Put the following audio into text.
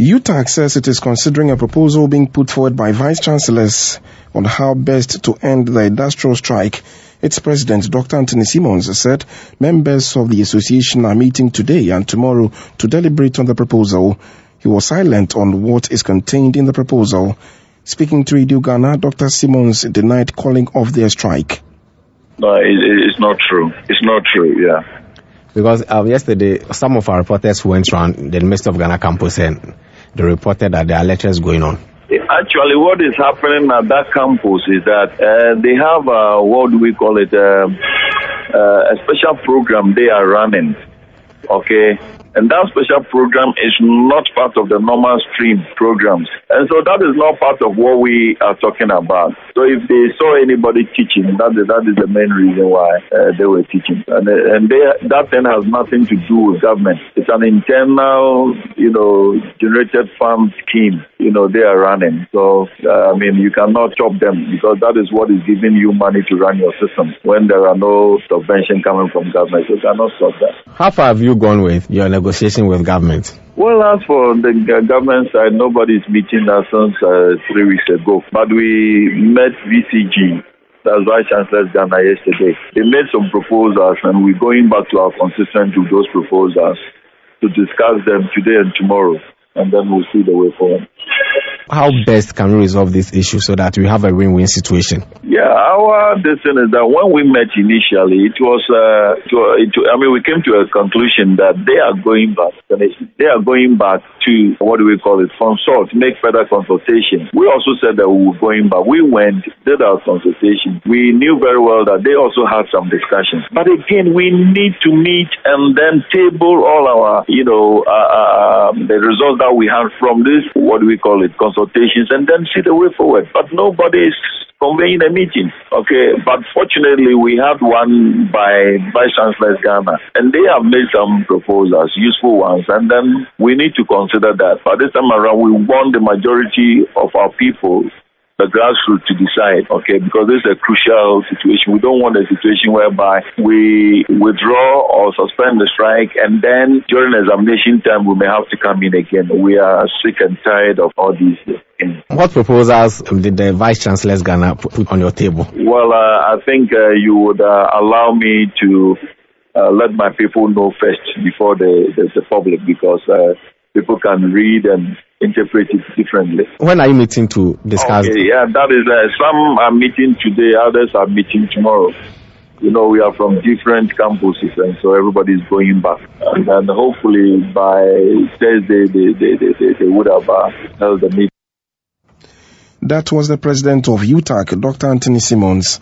UTAG says it is considering a proposal being put forward by vice-chancellors on how best to end the industrial strike. Its president, Dr. Anthony Simmons, said members of the association are meeting today and tomorrow to deliberate on the proposal. He was silent on what is contained in the proposal. Speaking to Radio Ghana, Dr. Simmons denied calling off their strike. No, it's not true. It's not true, yeah. Because yesterday, some of our reporters went around the University of Ghana campus and they reported that there are lectures going on. Actually, what is happening at that campus is that they have, what do we call it, a special program they are running, okay? And that special program is not part of the normal stream programs. And so that is not part of what we are talking about. So if they saw anybody teaching, that is the main reason why they were teaching. And that then has nothing to do with government. It's an internal, generated fund scheme, they are running. So, you cannot stop them because that is what is giving you money to run your system when there are no subvention coming from government. You cannot stop that. How far have you gone with your negotiation with government? Well, as for the government side, nobody is meeting us since 3 weeks ago. But we met VCG, that's Vice Chancellor Ghana, yesterday. They made some proposals and we're going back to our constituents with those proposals to discuss them today and tomorrow. And then we'll see the way forward. How best can we resolve this issue so that we have a win-win situation? Yeah, our decision is that when we met initially, it was, we came to a conclusion that they are going back. They are going back to, consult, make further consultation. We also said that we were going back. We went, did our consultation. We knew very well that they also had some discussions. But again, we need to meet and then table all our, the results that we have from this, consultations, and then see the way forward. But nobody is convening a meeting. Okay, but fortunately we had one by Vice Chancellor Ghana, and they have made some proposals, useful ones, and then we need to consider that. But this time around, we want the majority of our people, the grassroots, to decide, okay, because this is a crucial situation. We don't want a situation whereby we withdraw or suspend the strike and then during examination time we may have to come in again. We are sick and tired of all these things. What proposals did the Vice Chancellor Ghana put on your table? Well, I think you would allow me to let my people know first before the public, because people can read and interpret it differently. When are you meeting to discuss? Okay, yeah, that is, some are meeting today, others are meeting tomorrow. We are from different campuses, and so everybody is going back. And then hopefully by Thursday, they would have held the meeting. That was the president of UTAG, Dr. Anthony Simmons.